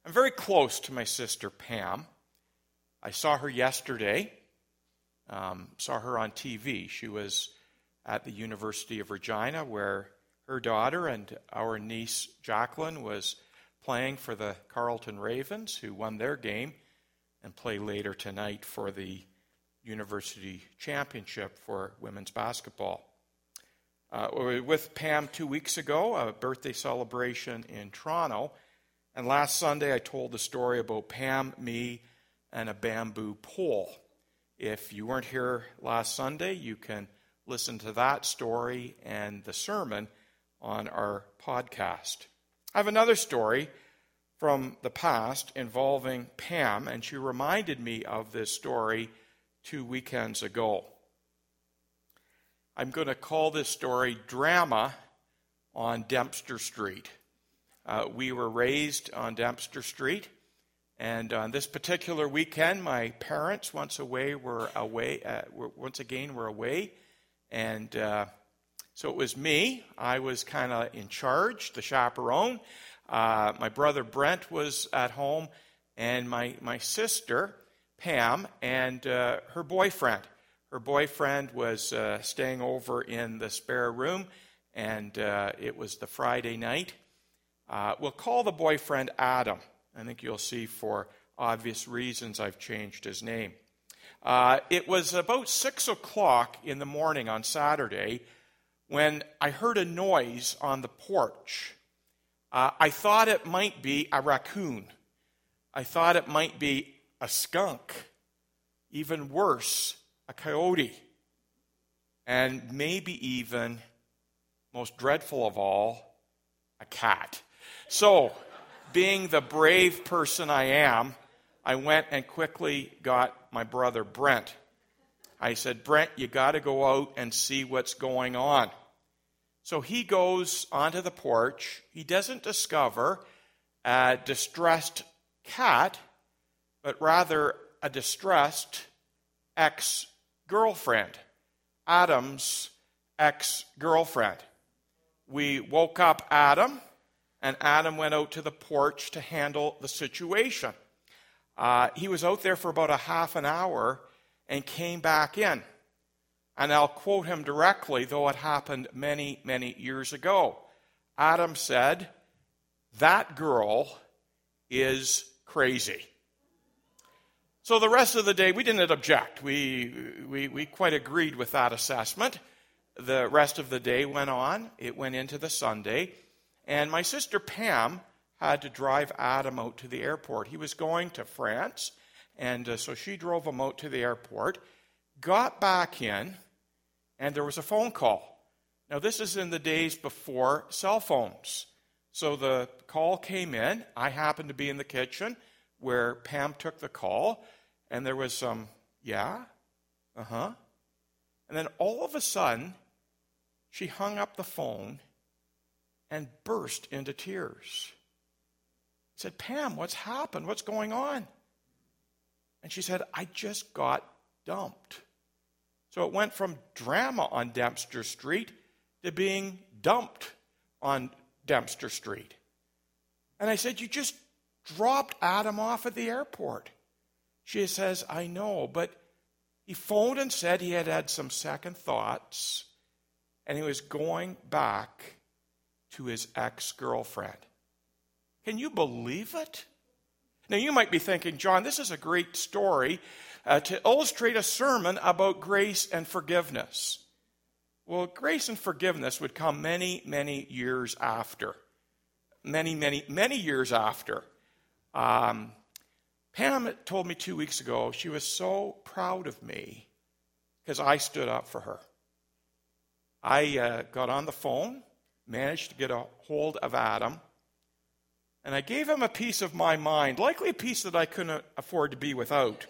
I'm very close to my sister Pam. I saw her yesterday, saw her on TV. She was at the University of Regina where her daughter and our niece Jacqueline was playing for the Carleton Ravens, who won their game and play later tonight for the University Championship for women's basketball. We were with Pam 2 weeks ago, a birthday celebration in Toronto. And last Sunday I told the story about Pam, me, and a bamboo pole. If you weren't here last Sunday, you can listen to that story and the sermon on our podcast. I have another story from the past involving Pam, and she reminded me of this story 2 weekends ago. I'm going to call this story Drama on Dempster Street. We were raised on Dempster Street, and on this particular weekend, my parents once again were away, and so it was me. I was kind of in charge, the chaperone. My brother Brent was at home, and my sister Pam and her boyfriend. Her boyfriend was staying over in the spare room, and it was the Friday night. We'll call the boyfriend Adam. I think you'll see for obvious reasons I've changed his name. It was about 6 o'clock in the morning on Saturday when I heard a noise on the porch. I thought it might be a raccoon. I thought it might be a skunk. Even worse, a coyote. And maybe even, most dreadful of all, a cat. So, being the brave person I am, I went and quickly got my brother Brent. I said, Brent, you got to go out and see what's going on. So he goes onto the porch. He doesn't discover a distressed cat, but rather a distressed ex-girlfriend, Adam's ex-girlfriend. We woke up Adam, and Adam went out to the porch to handle the situation. He was out there for about a half an hour and came back in. And I'll quote him directly, though it happened many, many years ago. Adam said, "That girl is crazy." So the rest of the day, we didn't object. We quite agreed with that assessment. The rest of the day went on. It went into the Sunday. And my sister Pam had to drive Adam out to the airport. He was going to France, and so she drove him out to the airport, got back in, and there was a phone call. Now, this is in the days before cell phones. So the call came in. I happened to be in the kitchen where Pam took the call, and there was some, yeah, and then all of a sudden, she hung up the phone and burst into tears. I said, Pam, what's happened? What's going on? And she said, I just got dumped. So it went from drama on Dempster Street to being dumped on Dempster Street. And I said, you just dropped Adam off at the airport. She says, I know, but he phoned and said he had had some second thoughts and he was going back to his ex-girlfriend. Can you believe it? Now, you might be thinking, John, this is a great story to illustrate a sermon about grace and forgiveness. Well, grace and forgiveness would come many, many years after. Many, many, many years after. Pam told me 2 weeks ago she was so proud of me because I stood up for her. I got on the phone, managed to get a hold of Adam, and I gave him a piece of my mind, likely a piece that I couldn't afford to be without.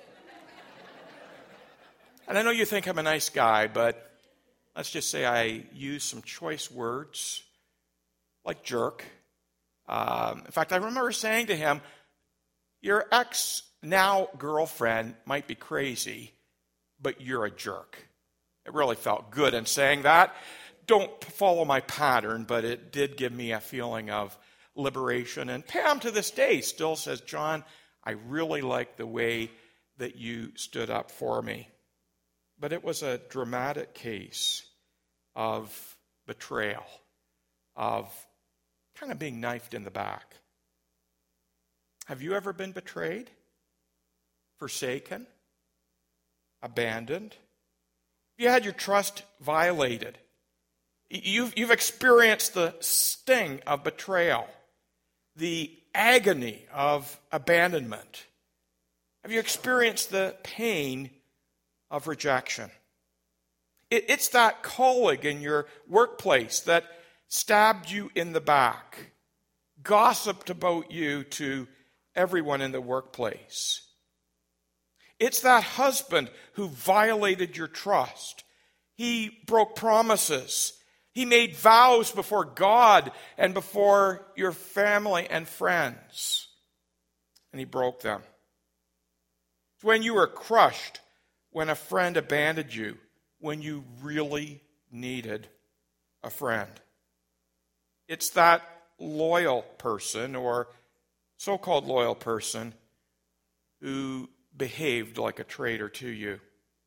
And I know you think I'm a nice guy, but let's just say I used some choice words, like jerk. In fact, I remember saying to him, your ex-now-girlfriend might be crazy, but you're a jerk. It really felt good in saying that. Don't follow my pattern, but it did give me a feeling of liberation. And Pam, to this day, still says, John, I really like the way that you stood up for me. But it was a dramatic case of betrayal, of kind of being knifed in the back. Have you ever been betrayed? Forsaken? Abandoned? You had your trust violated. You've experienced the sting of betrayal, the agony of abandonment. Have you experienced the pain of rejection? It's that colleague in your workplace that stabbed you in the back, gossiped about you to everyone in the workplace. It's that husband who violated your trust. He broke promises. He made vows before God and before your family and friends. And he broke them. It's when you were crushed, when a friend abandoned you, when you really needed a friend. It's that loyal person or so-called loyal person who behaved like a traitor to you.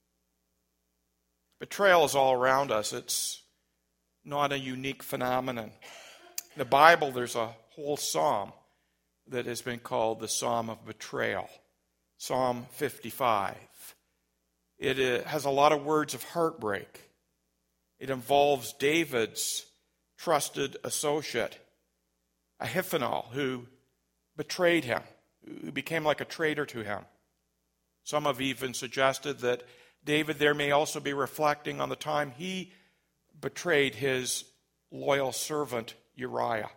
Betrayal is all around us. It's not a unique phenomenon. In the Bible, there's a whole psalm that has been called the Psalm of Betrayal, Psalm 55. It has a lot of words of heartbreak. It involves David's trusted associate, Ahithophel, who betrayed him, who became like a traitor to him. Some have even suggested that David there may also be reflecting on the time he betrayed his loyal servant Uriah.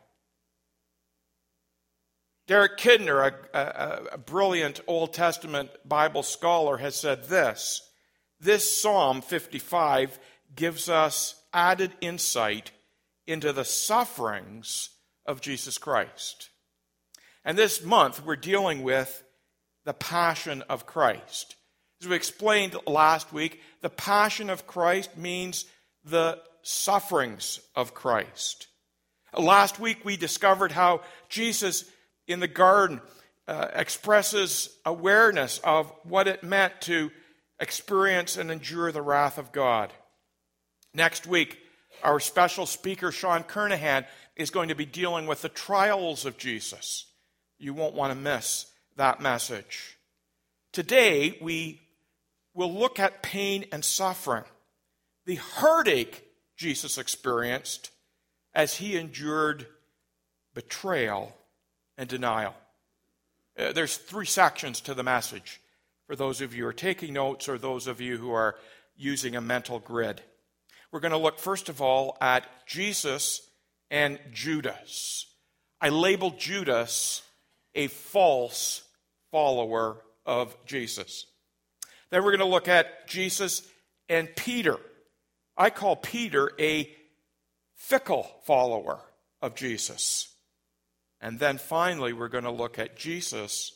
Derek Kidner, a brilliant Old Testament Bible scholar, has said this: this Psalm 55 gives us added insight into the sufferings of Jesus Christ. And this month we're dealing with the Passion of Christ. As we explained last week, the Passion of Christ means the sufferings of Christ. Last week we discovered how Jesus in the garden expresses awareness of what it meant to experience and endure the wrath of God. Next week, our special speaker, Sean Kernahan, is going to be dealing with the trials of Jesus. You won't want to miss that message. Today, we will look at pain and suffering, the heartache Jesus experienced as he endured betrayal and denial. There's 3 sections to the message for those of you who are taking notes or those of you who are using a mental grid. We're going to look, first of all, at Jesus and Judas. I labeled Judas a false follower of Jesus. Then we're going to look at Jesus and Peter. I call Peter a fickle follower of Jesus. And then finally, we're going to look at Jesus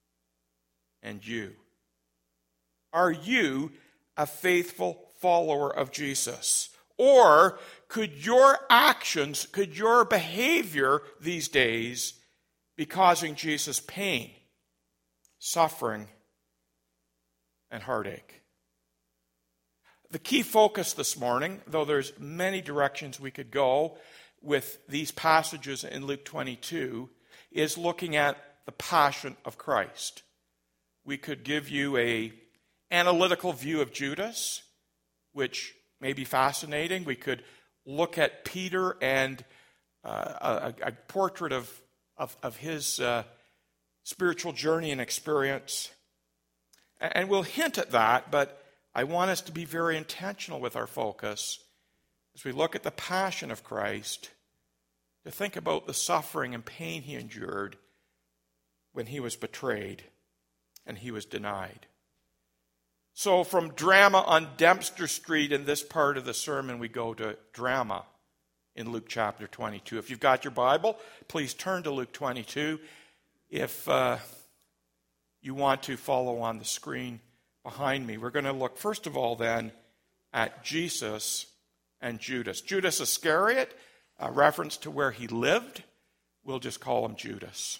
and you. Are you a faithful follower of Jesus? Or could your actions, could your behavior these days be causing Jesus pain, suffering, and heartache? The key focus this morning, though there's many directions we could go with these passages in Luke 22, is looking at the Passion of Christ. We could give you an analytical view of Judas, which may be fascinating. We could look at Peter and a portrait of his spiritual journey and experience. And we'll hint at that, but I want us to be very intentional with our focus as we look at the Passion of Christ, to think about the suffering and pain he endured when he was betrayed and he was denied. So from drama on Dempster Street in this part of the sermon, we go to drama in Luke chapter 22. If you've got your Bible, please turn to Luke 22. If you want to follow on the screen behind me, we're going to look first of all then at Jesus and Judas. Judas Iscariot, a reference to where he lived, We'll just call him Judas.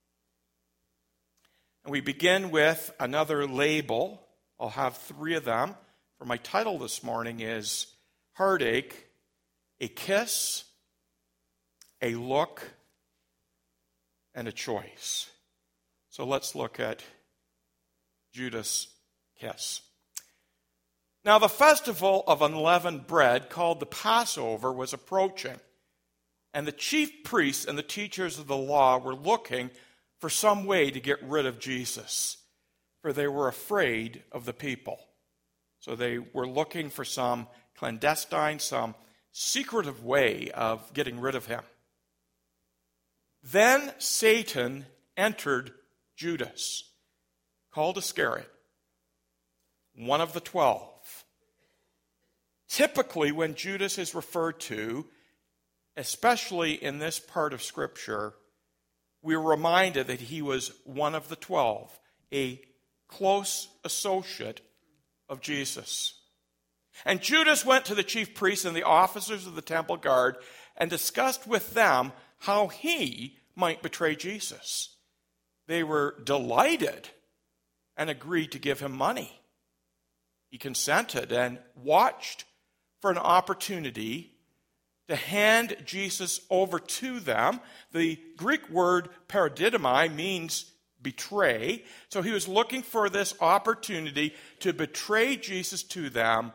And we begin with another label. I'll have 3 of them. For my title this morning is Heartache, a Kiss, a Look, and a Choice. So let's look at Judas' kiss. Now the festival of unleavened bread, called the Passover, was approaching. And the chief priests and the teachers of the law were looking for some way to get rid of Jesus, for they were afraid of the people. So they were looking for some clandestine, some secretive way of getting rid of him. Then Satan entered Judas, called Iscariot, one of the 12. Typically, when Judas is referred to, especially in this part of Scripture, we're reminded that he was one of the 12, a close associate of Jesus. And Judas went to the chief priests and the officers of the temple guard and discussed with them how he might betray Jesus. They were delighted and agreed to give him money. He consented and watched for an opportunity to hand Jesus over to them. The Greek word paradidomai means betray. So he was looking for this opportunity to betray Jesus to them,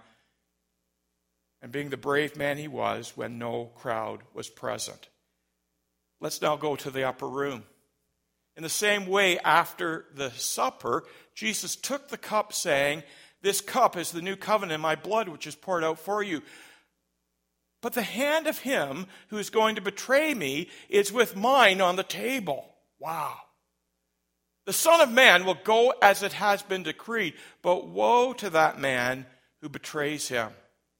and being the brave man he was when no crowd was present. Let's now go to the upper room. In the same way, after the supper, Jesus took the cup, saying, "This cup is the new covenant in my blood, which is poured out for you. But the hand of him who is going to betray me is with mine on the table." Wow. The Son of Man will go as it has been decreed, but woe to that man who betrays him.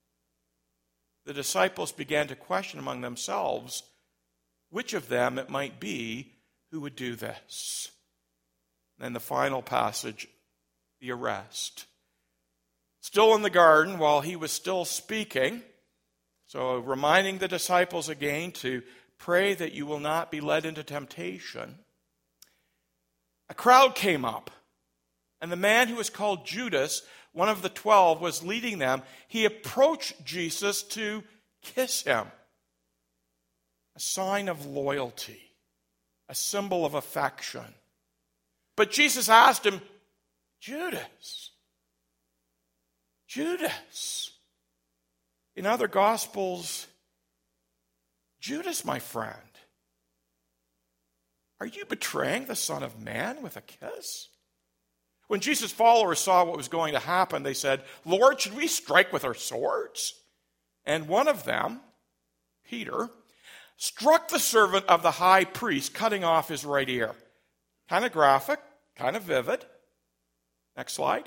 The disciples began to question among themselves which of them it might be who would do this. And the final passage, the arrest. Still in the garden, while he was still speaking, so reminding the disciples again to pray that you will not be led into temptation, a crowd came up, and the man who was called Judas, one of the 12, was leading them. He approached Jesus to kiss him, a sign of loyalty, a symbol of affection. But Jesus asked him, Judas. In other Gospels, Judas, my friend, are you betraying the Son of Man with a kiss? When Jesus' followers saw what was going to happen, they said, "Lord, should we strike with our swords?" And one of them, Peter, struck the servant of the high priest, cutting off his right ear. Kind of graphic, kind of vivid. Next slide.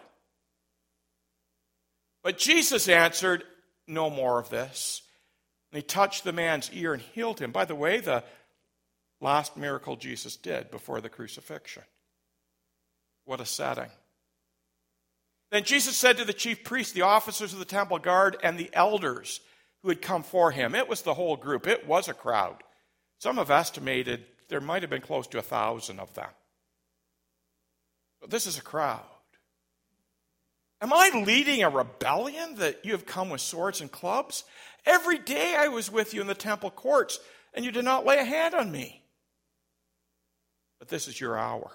But Jesus answered, "No more of this." And he touched the man's ear and healed him. By the way, the last miracle Jesus did before the crucifixion. What a setting. Then Jesus said to the chief priests, the officers of the temple guard, and the elders who had come for him. It was the whole group. It was a crowd. Some have estimated there might have been close to 1,000 of them. But this is a crowd. Am I leading a rebellion that you have come with swords and clubs? Every day I was with you in the temple courts, and you did not lay a hand on me. But this is your hour,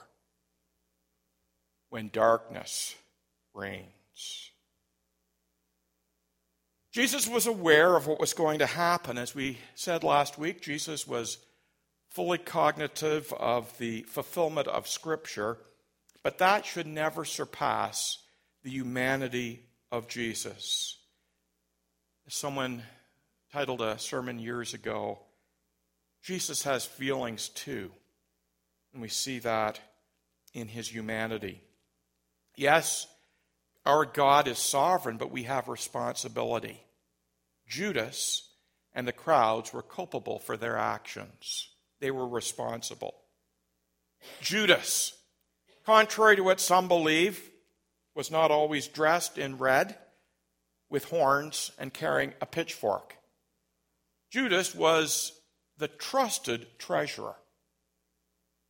when darkness reigns. Jesus was aware of what was going to happen. As we said last week, Jesus was fully cognitive of the fulfillment of Scripture, but that should never surpass the humanity of Jesus. Someone titled a sermon years ago, Jesus has feelings too. And we see that in his humanity. Yes, our God is sovereign, but we have responsibility. Judas and the crowds were culpable for their actions. They were responsible. Judas, contrary to what some believe, was not always dressed in red with horns and carrying a pitchfork. Judas was the trusted treasurer.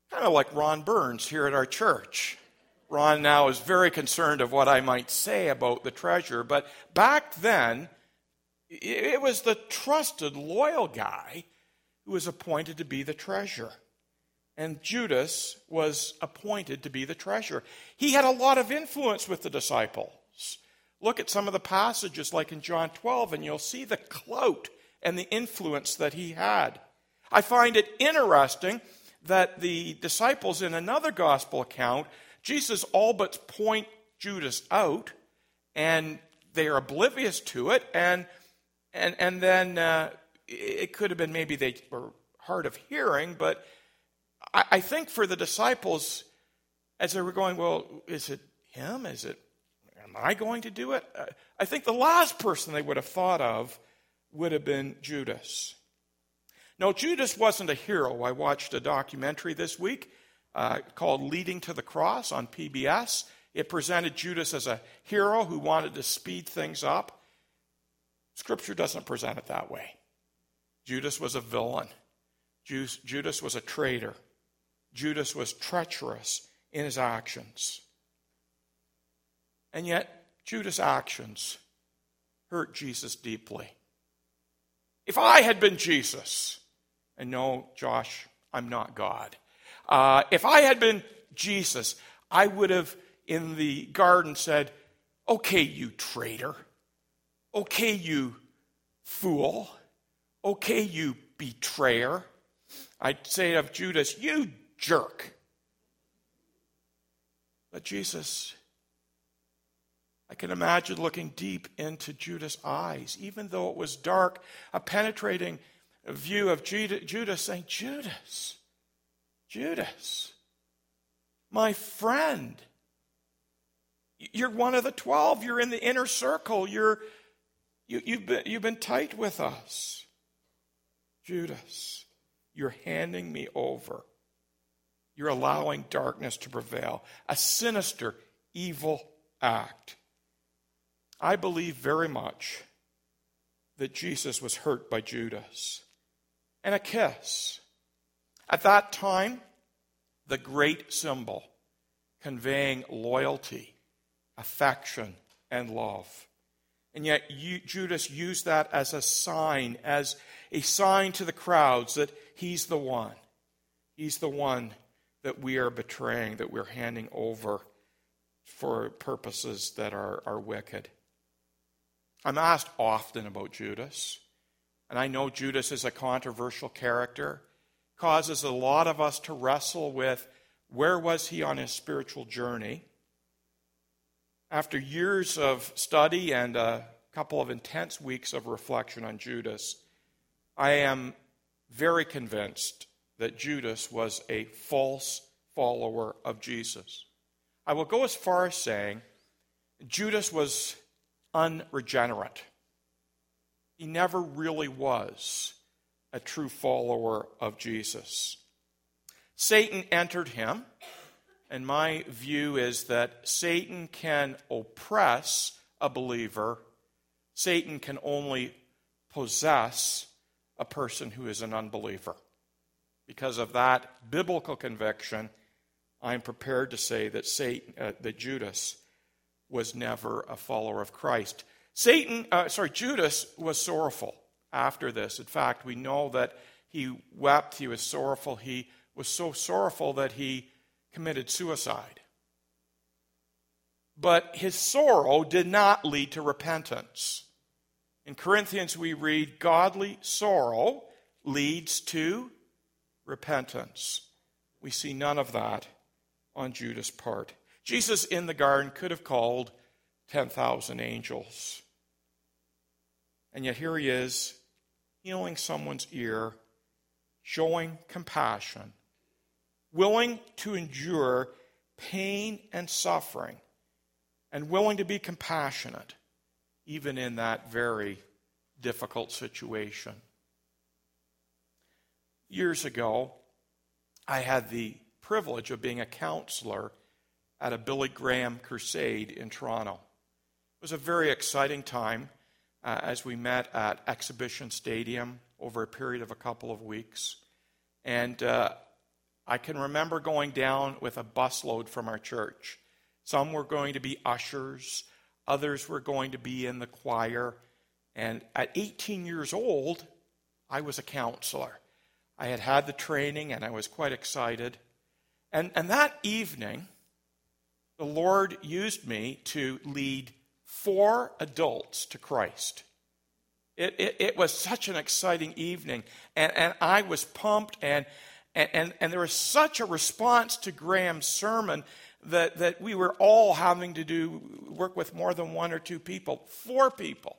Kind of like Ron Burns here at our church. Ron now is very concerned of what I might say about the treasure, but back then, it was the trusted, loyal guy who was appointed to be the treasurer. And Judas was appointed to be the treasurer. He had a lot of influence with the disciples. Look at some of the passages like in John 12, and you'll see the clout and the influence that he had. I find it interesting that the disciples in another gospel account, Jesus all but point Judas out, and they are oblivious to it, and then it could have been maybe they were hard of hearing, but I think for the disciples, as they were going, well, is it him? Am I going to do it? I think the last person they would have thought of would have been Judas. No, Judas wasn't a hero. I watched a documentary this week called Leading to the Cross on PBS. It presented Judas as a hero who wanted to speed things up. Scripture doesn't present it that way. Judas was a villain. Judas was a traitor. Judas was treacherous in his actions. And yet, Judas' actions hurt Jesus deeply. If I had been Jesus, and no, Josh, I'm not God. If I had been Jesus, I would have in the garden said, okay, you traitor. Okay, you fool. Okay, you betrayer. I'd say of Judas, you jerk. But Jesus, I can imagine looking deep into Judas' eyes, even though it was dark, a penetrating view of Judas saying, Judas, my friend, you're one of the 12. You're in the inner circle. You've been tight with us. Judas, you're handing me over. You're allowing darkness to prevail. A sinister, evil act. I believe very much that Jesus was hurt by Judas. And a kiss. At that time, the great symbol conveying loyalty, affection, and love. And yet Judas used that as a sign to the crowds that he's the one. He's the one that we are betraying, that we're handing over for purposes that are wicked. I'm asked often about Judas, and I know Judas is a controversial character, causes a lot of us to wrestle with where was he on his spiritual journey. After years of study and a couple of intense weeks of reflection on Judas, I am very convinced that Judas was a false follower of Jesus. I will go as far as saying Judas was unregenerate. He never really was a true follower of Jesus. Satan entered him, and my view is that Satan can oppress a believer. Satan can only possess a person who is an unbeliever. Because of that biblical conviction, I'm prepared to say that Judas was never a follower of Christ. Judas was sorrowful after this. In fact, we know that he wept, he was sorrowful. He was so sorrowful that he committed suicide. But his sorrow did not lead to repentance. In Corinthians we read, godly sorrow leads to repentance. We see none of that on Judas' part. Jesus in the garden could have called 10,000 angels. And yet here he is, healing someone's ear, showing compassion, willing to endure pain and suffering, and willing to be compassionate, even in that very difficult situation. Years ago, I had the privilege of being a counselor at a Billy Graham crusade in Toronto. It was a very exciting time as we met at Exhibition Stadium over a period of a couple of weeks. And I can remember going down with a busload from our church. Some were going to be ushers. Others were going to be in the choir. And at 18 years old, I was a counselor. I had had the training, and I was quite excited. And that evening, the Lord used me to lead 4 adults to Christ. It was such an exciting evening, and I was pumped, and there was such a response to Graham's sermon that we were all having to work with more than 1 or 2 people, 4 people.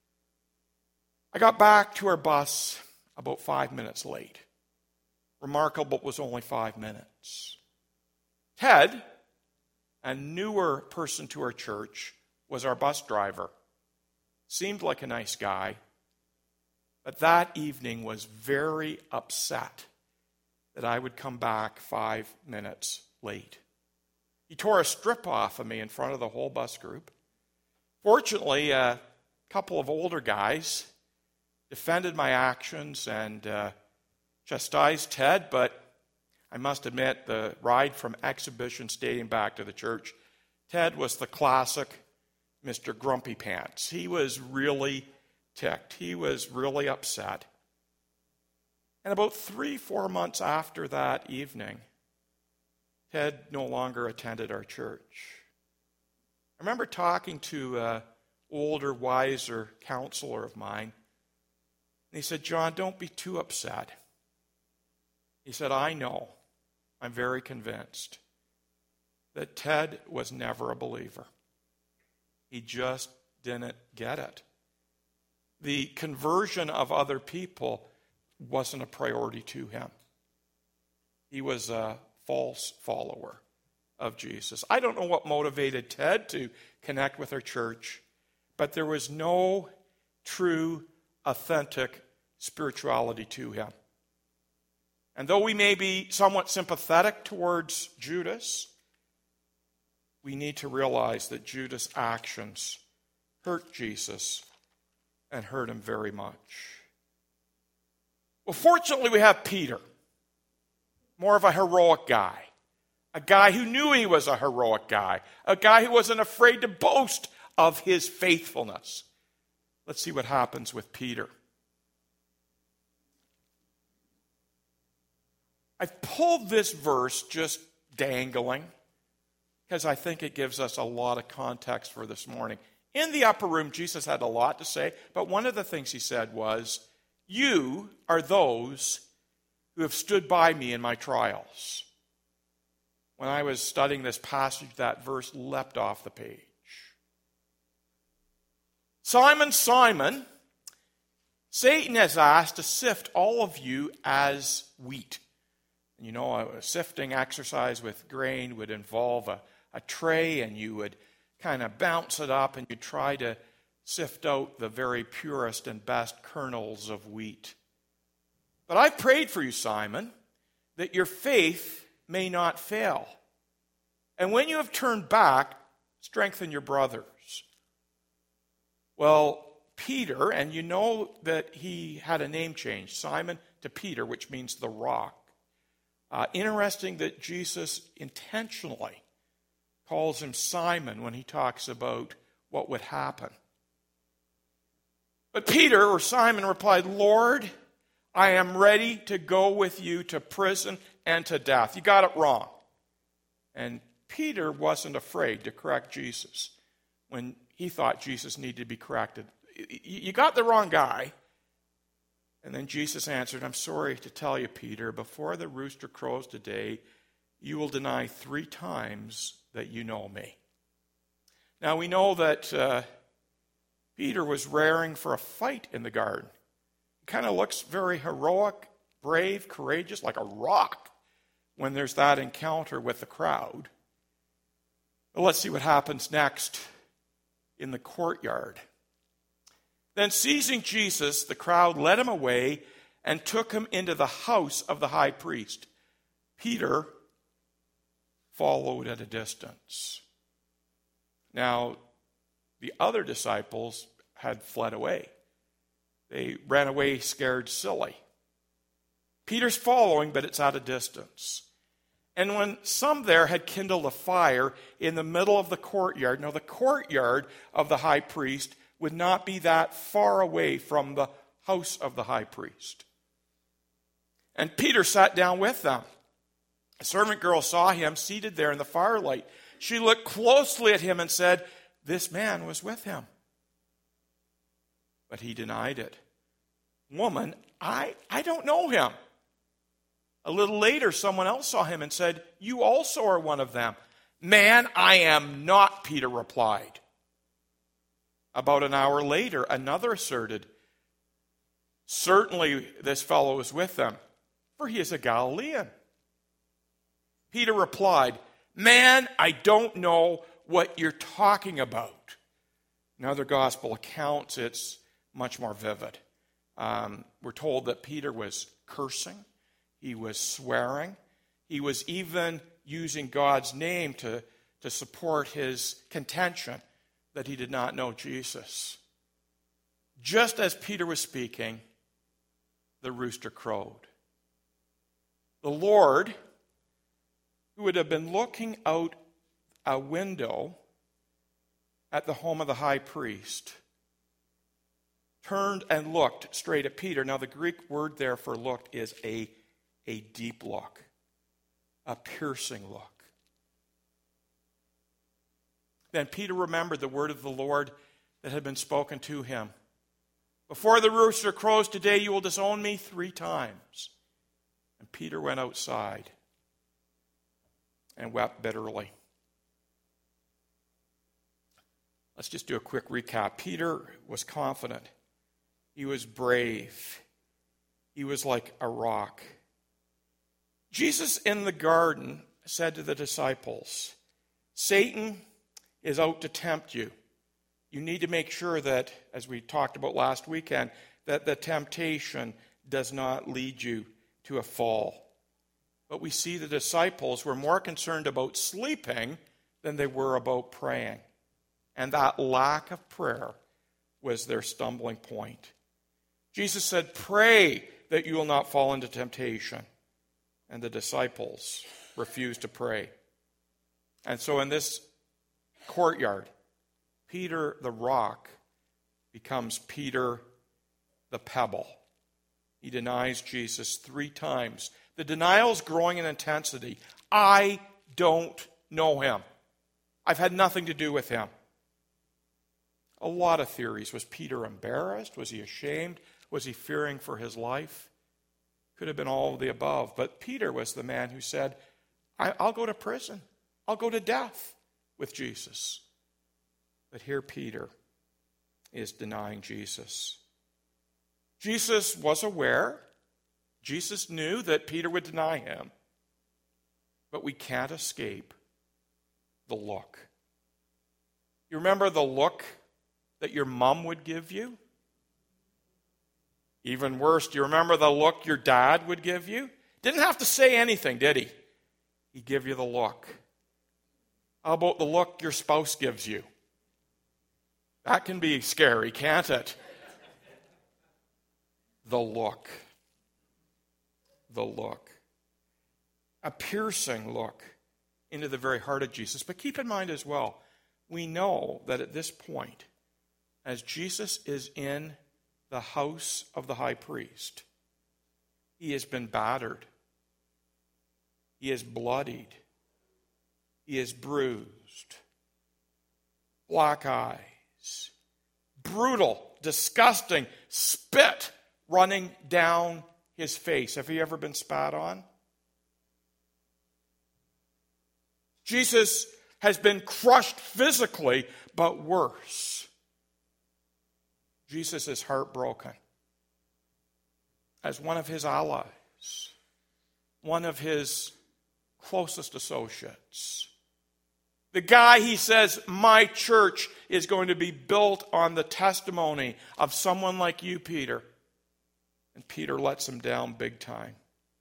I got back to our bus about 5 minutes late. Remarkable, it was only 5 minutes. Ted, a newer person to our church, was our bus driver. Seemed like a nice guy, but that evening was very upset that I would come back 5 minutes late. He tore a strip off of me in front of the whole bus group. Fortunately, a couple of older guys defended my actions and chastised Ted, but I must admit the ride from Exhibition Stadium back to the church, Ted was the classic Mr. Grumpy Pants. He was really ticked. He was really upset. And about 3-4 months after that evening, Ted no longer attended our church. I remember talking to an older, wiser counselor of mine. And he said, "John, don't be too upset." He said, "I know, I'm very convinced that Ted was never a believer. He just didn't get it. The conversion of other people wasn't a priority to him. He was a false follower of Jesus." I don't know what motivated Ted to connect with our church, but there was no true, authentic spirituality to him. And though we may be somewhat sympathetic towards Judas, we need to realize that Judas' actions hurt Jesus and hurt him very much. Well, fortunately, we have Peter, more of a heroic guy, a guy who knew he was a heroic guy, a guy who wasn't afraid to boast of his faithfulness. Let's see what happens with Peter. I've pulled this verse just dangling because I think it gives us a lot of context for this morning. In the upper room, Jesus had a lot to say, but one of the things he said was, "You are those who have stood by me in my trials." When I was studying this passage, that verse leapt off the page. "Simon, Simon, Satan has asked to sift all of you as wheat." And you know, a sifting exercise with grain would involve a tray, and you would kind of bounce it up, and you try to sift out the very purest and best kernels of wheat. "But I prayed for you, Simon, that your faith may not fail. And when you have turned back, strengthen your brothers." Well, Peter, and you know that he had a name change, Simon to Peter, which means the rock. Interesting that Jesus intentionally calls him Simon when he talks about what would happen. But Peter, or Simon, replied, "Lord, I am ready to go with you to prison and to death." You got it wrong. And Peter wasn't afraid to correct Jesus when he thought Jesus needed to be corrected. "You got the wrong guy." And then Jesus answered, "I'm sorry to tell you, Peter, before the rooster crows today, you will deny 3 times that you know me." Now we know that Peter was raring for a fight in the garden. He kind of looks very heroic, brave, courageous, like a rock when there's that encounter with the crowd. But let's see what happens next in the courtyard. "Then seizing Jesus, the crowd led him away and took him into the house of the high priest. Peter followed at a distance." Now, the other disciples had fled away. They ran away scared silly. Peter's following, but it's at a distance. And when some there had kindled a fire in the middle of the courtyard, now the courtyard of the high priest would not be that far away from the house of the high priest. And Peter sat down with them. A servant girl saw him seated there in the firelight. She looked closely at him and said, "This man was with him." But he denied it. "Woman, I don't know him." A little later, someone else saw him and said, "You also are one of them." "Man, I am not," Peter replied. About an hour later, another asserted, "Certainly this fellow is with them, for he is a Galilean." Peter replied, "Man, I don't know what you're talking about." In other gospel accounts, it's much more vivid. We're told that Peter was cursing. He was swearing. He was even using God's name to support his contention that he did not know Jesus. Just as Peter was speaking, the rooster crowed. The Lord, who would have been looking out a window at the home of the high priest, turned and looked straight at Peter. Now, the Greek word there for looked is a deep look, a piercing look. Then Peter remembered the word of the Lord that had been spoken to him. "Before the rooster crows today, you will disown me 3 times. And Peter went outside and wept bitterly. Let's just do a quick recap. Peter was confident. He was brave. He was like a rock. Jesus in the garden said to the disciples, "Satan is out to tempt you. You need to make sure that, as we talked about last weekend, that the temptation does not lead you to a fall." But we see the disciples were more concerned about sleeping than they were about praying. And that lack of prayer was their stumbling point. Jesus said, "Pray that you will not fall into temptation." And the disciples refused to pray. And so in this courtyard, Peter the rock becomes Peter the pebble. He denies Jesus 3 times. The denial is growing in intensity. I don't know him. I've had nothing to do with him. A lot of theories. Was Peter embarrassed? Was he ashamed? Was he fearing for his life? Could have been all of the above. But Peter was the man who said, I'll go to prison. I'll go to death with Jesus. But here Peter is denying Jesus. Jesus was aware. Jesus knew that Peter would deny him. But we can't escape the look. You remember the look that your mom would give you? Even worse, do you remember the look your dad would give you? Didn't have to say anything, did he? He'd give you the look. How about the look your spouse gives you? That can be scary, can't it? The look. The look. A piercing look into the very heart of Jesus. But keep in mind as well, we know that at this point, as Jesus is in the house of the high priest, he has been battered. He is bloodied. He is bruised. Black eyes. Brutal, disgusting spit running down his face. Have you ever been spat on? Jesus has been crushed physically, but worse. Jesus is heartbroken. As one of his allies, one of his closest associates, the guy he says, my church is going to be built on the testimony of someone like you, Peter. And Peter lets him down big time.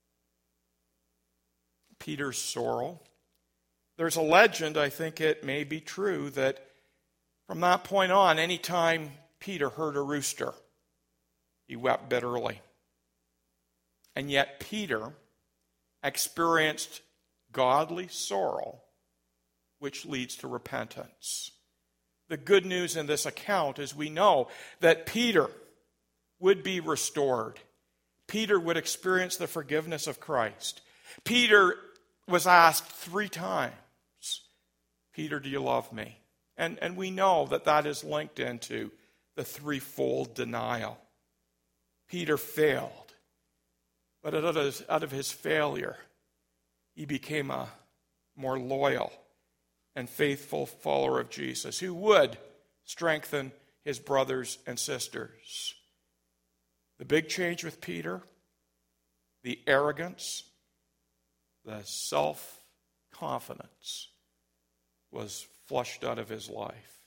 Peter's sorrow. There's a legend, I think it may be true, that from that point on, anytime Peter heard a rooster, he wept bitterly. And yet Peter experienced godly sorrow, which leads to repentance. The good news in this account is we know that Peter would be restored. Peter would experience the forgiveness of Christ. Peter was asked 3 times, Peter, do you love me? And we know that that is linked into the threefold denial. Peter failed, but out of his failure, he became a more loyal and faithful follower of Jesus who would strengthen his brothers and sisters. The big change with Peter, the arrogance, the self-confidence was flushed out of his life.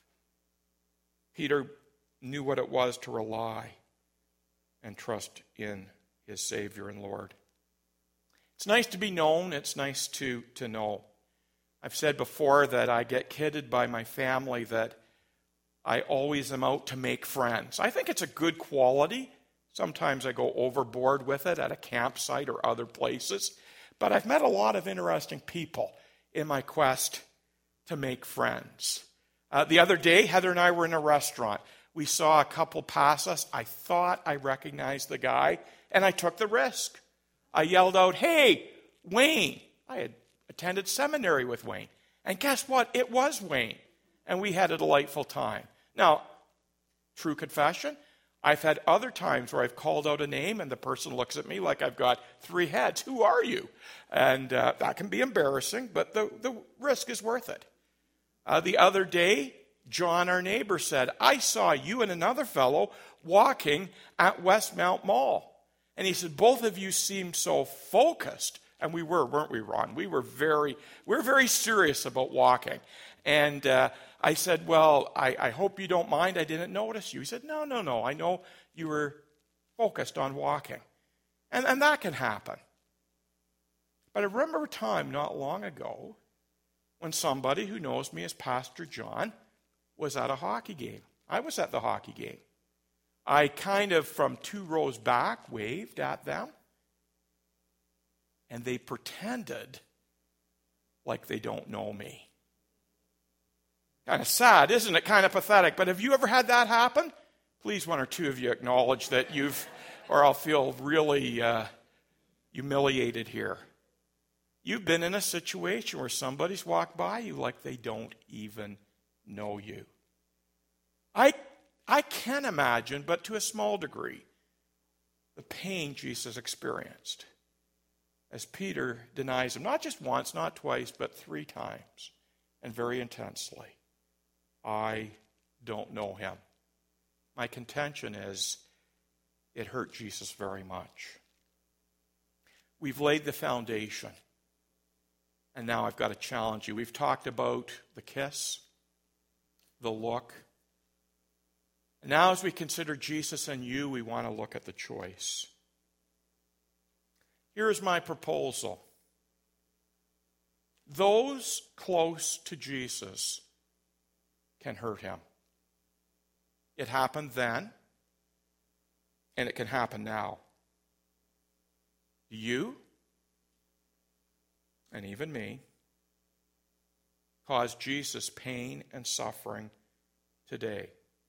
Peter knew what it was to rely and trust in his Savior and Lord. It's nice to be known. It's nice to know. I've said before that I get kidded by my family that I always am out to make friends. I think it's a good quality. Sometimes I go overboard with it at a campsite or other places. But I've met a lot of interesting people in my quest to make friends. The other day, Heather and I were in a restaurant. We saw a couple pass us. I thought I recognized the guy, and I took the risk. I yelled out, "Hey, Wayne." I had attended seminary with Wayne. And guess what? It was Wayne. And we had a delightful time. Now, true confession, I've had other times where I've called out a name and the person looks at me like I've got 3 heads. Who are you? And that can be embarrassing, but the risk is worth it. The other day, John, our neighbor, said, "I saw you and another fellow walking at Westmount Mall." And he said, "Both of you seemed so focused." And we were, weren't we, Ron? We were very serious about walking. And I said, "Well, I hope you don't mind. I didn't notice you." He said, No. I know you were focused on walking. And that can happen. But I remember a time not long ago when somebody who knows me as Pastor John was at a hockey game. I was at the hockey game. I kind of, from 2 rows back, waved at them. And they pretended like they don't know me. Kind of sad, isn't it? Kind of pathetic. But have you ever had that happen? Please, 1 or 2 of you acknowledge that you've, or I'll feel really humiliated here. You've been in a situation where somebody's walked by you like they don't even know you. I can imagine, but to a small degree, the pain Jesus experienced as Peter denies him, not just once, not twice, but 3 times, and very intensely. I don't know him. My contention is it hurt Jesus very much. We've laid the foundation, and now I've got to challenge you. We've talked about the kiss, the look. And now as we consider Jesus and you, we want to look at the choice. Here is my proposal. Those close to Jesus can hurt him. It happened then, and it can happen now. You, and even me, cause Jesus pain and suffering today.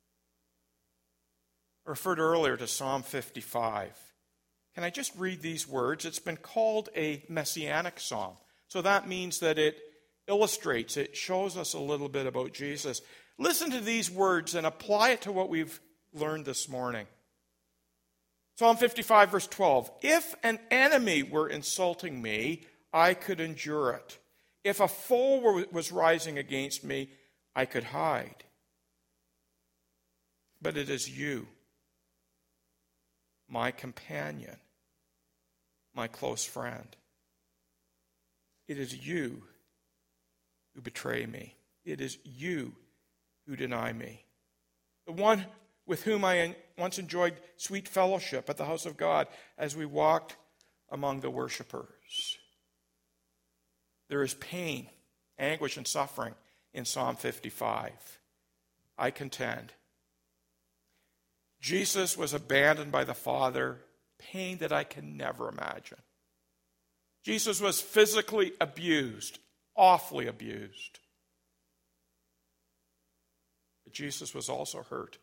I referred earlier to Psalm 55. Can I just read these words? It's been called a messianic psalm. So that means that it illustrates, it shows us a little bit about Jesus. Listen to these words and apply it to what we've learned this morning. Psalm 55, verse 12. If an enemy were insulting me, I could endure it. If a foe was rising against me, I could hide. But it is you, my companion, my close friend. It is you who betray me. It is you who deny me. The one with whom I once enjoyed sweet fellowship at the house of God as we walked among the worshipers. There is pain, anguish, and suffering in Psalm 55. I contend. Jesus was abandoned by the Father, pain that I can never imagine. Jesus was physically abused, awfully abused. But Jesus was also hurt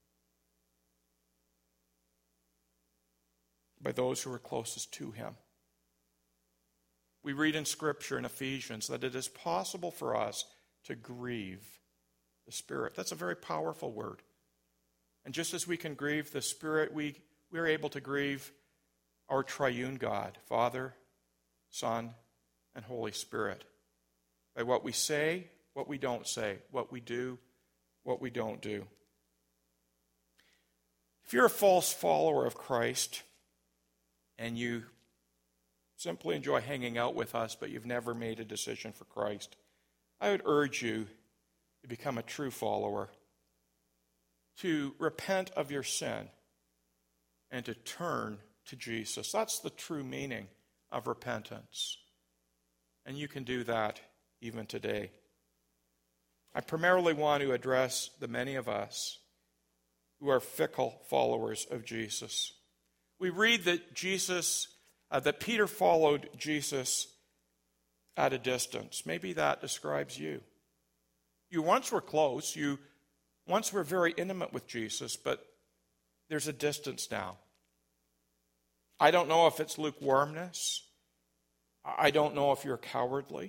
by those who were closest to him. We read in Scripture in Ephesians that it is possible for us to grieve the Spirit. That's a very powerful word. And just as we can grieve the Spirit, we are able to grieve our triune God, Father, Son, and Holy Spirit, by what we say, what we don't say, what we do, what we don't do. If you're a false follower of Christ and you simply enjoy hanging out with us, but you've never made a decision for Christ, I would urge you to become a true follower, to repent of your sin, and to turn to Jesus. That's the true meaning of repentance. And you can do that even today. I primarily want to address the many of us who are fickle followers of Jesus. We read that that Peter followed Jesus at a distance. Maybe that describes you. You once were close. You once were very intimate with Jesus, but there's a distance now. I don't know if it's lukewarmness. I don't know if you're cowardly.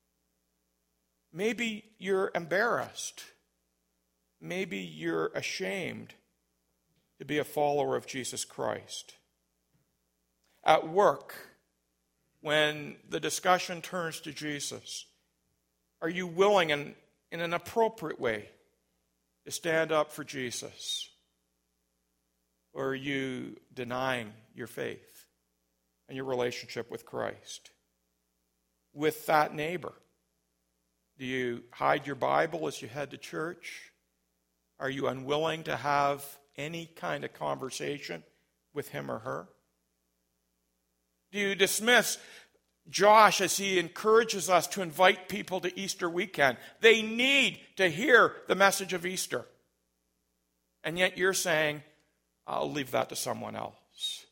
Maybe you're embarrassed. Maybe you're ashamed to be a follower of Jesus Christ. At work, when the discussion turns to Jesus, are you willing in an appropriate way to stand up for Jesus? Or are you denying your faith and your relationship with Christ? With that neighbor, do you hide your Bible as you head to church? Are you unwilling to have any kind of conversation with him or her? Do you dismiss Josh as he encourages us to invite people to Easter weekend? They need to hear the message of Easter. And yet you're saying, I'll leave that to someone else.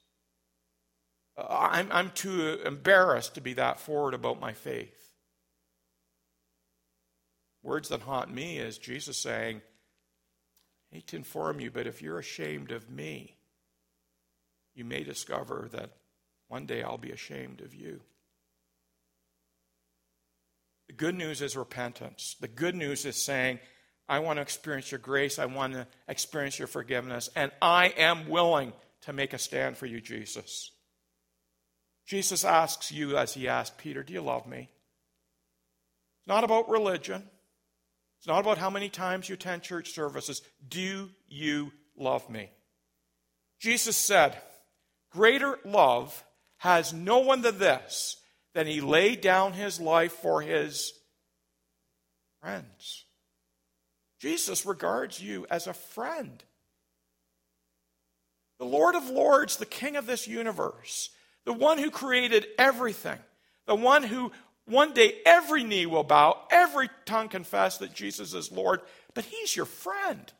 I'm too embarrassed to be that forward about my faith. Words that haunt me is Jesus saying, I hate to inform you, but if you're ashamed of me, you may discover that one day I'll be ashamed of you. The good news is repentance. The good news is saying, I want to experience your grace. I want to experience your forgiveness. And I am willing to make a stand for you, Jesus. Jesus asks you, as he asked Peter, do you love me? It's not about religion. It's not about how many times you attend church services. Do you love me? Jesus said, greater love has no one than this, than he laid down his life for his friends. Jesus regards you as a friend. The Lord of Lords, the King of this universe, the one who created everything, the one who one day every knee will bow, every tongue confess that Jesus is Lord, but he's your friend.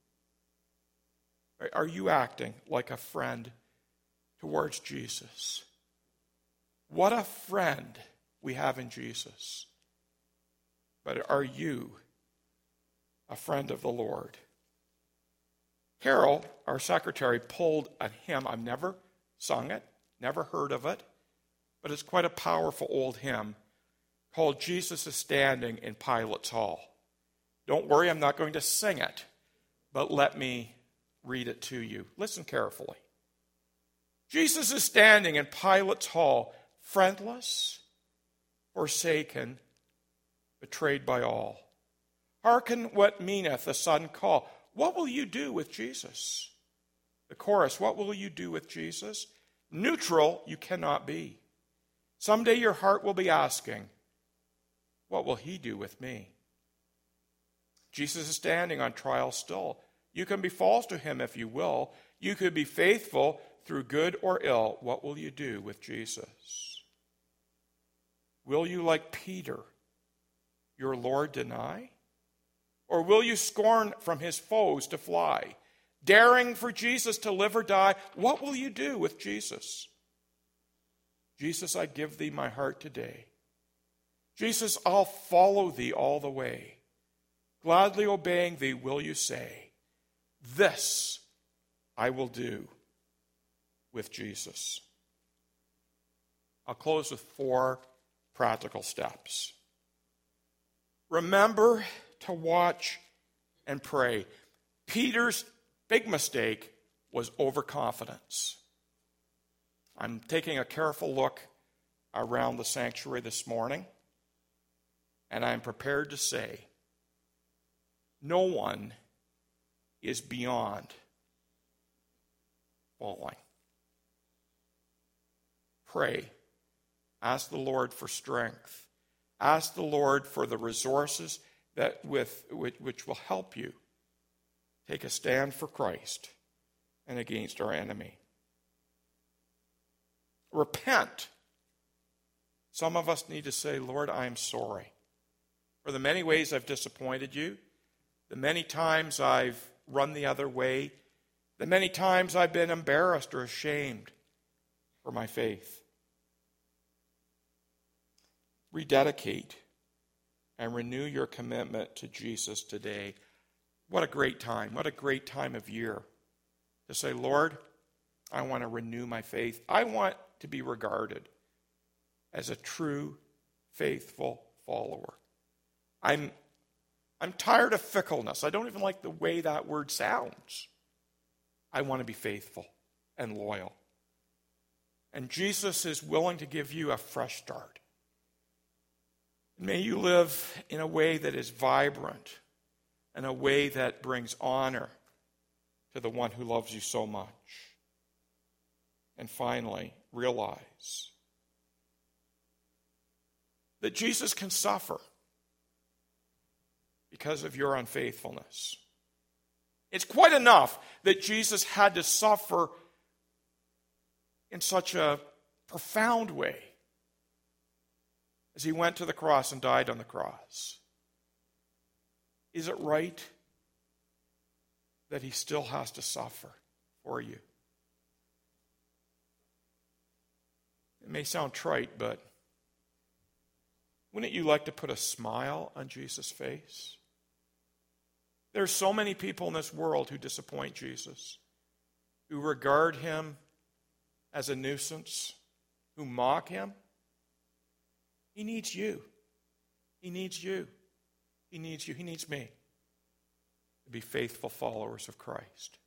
Are you acting like a friend towards Jesus? What a friend we have in Jesus. But are you a friend of the Lord? Carol, our secretary, pulled a hymn. I've never sung it, never heard of it, but it's quite a powerful old hymn called Jesus is Standing in Pilate's Hall. Don't worry, I'm not going to sing it, but let me read it to you. Listen carefully. Jesus is standing in Pilate's hall, friendless, forsaken, betrayed by all. Hearken what meaneth the sudden call. What will you do with Jesus? The chorus, what will you do with Jesus? Neutral you cannot be. Someday your heart will be asking, what will he do with me? Jesus is standing on trial still. You can be false to him if you will. You could be faithful through good or ill. What will you do with Jesus? Will you, like Peter, your Lord deny? Or will you scorn from his foes to fly? Daring for Jesus to live or die, what will you do with Jesus? Jesus, I give thee my heart today. Jesus, I'll follow thee all the way. Gladly obeying thee, will you say, this I will do with Jesus. I'll close with 4 practical steps. Remember to watch and pray. Peter's big mistake was overconfidence. I'm taking a careful look around the sanctuary this morning, and I'm prepared to say, no one is beyond falling. Pray. Ask the Lord for strength. Ask the Lord for the resources which will help you take a stand for Christ and against our enemy. Repent. Some of us need to say, Lord, I am sorry for the many ways I've disappointed you, the many times I've run the other way, the many times I've been embarrassed or ashamed for my faith. Rededicate and renew your commitment to Jesus today. What a great time. What a great time of year to say, Lord, I want to renew my faith. I want to be regarded as a true, faithful follower. I'm tired of fickleness. I don't even like the way that word sounds. I want to be faithful and loyal. And Jesus is willing to give you a fresh start. May you live in a way that is vibrant, in a way that brings honor to the one who loves you so much. And finally, realize that Jesus can suffer because of your unfaithfulness. It's quite enough that Jesus had to suffer in such a profound way as he went to the cross and died on the cross. Is it right that he still has to suffer for you? It may sound trite, but wouldn't you like to put a smile on Jesus' face? There are so many people in this world who disappoint Jesus, who regard him as a nuisance, who mock him. He needs you. He needs you. He needs you. He needs me to be faithful followers of Christ.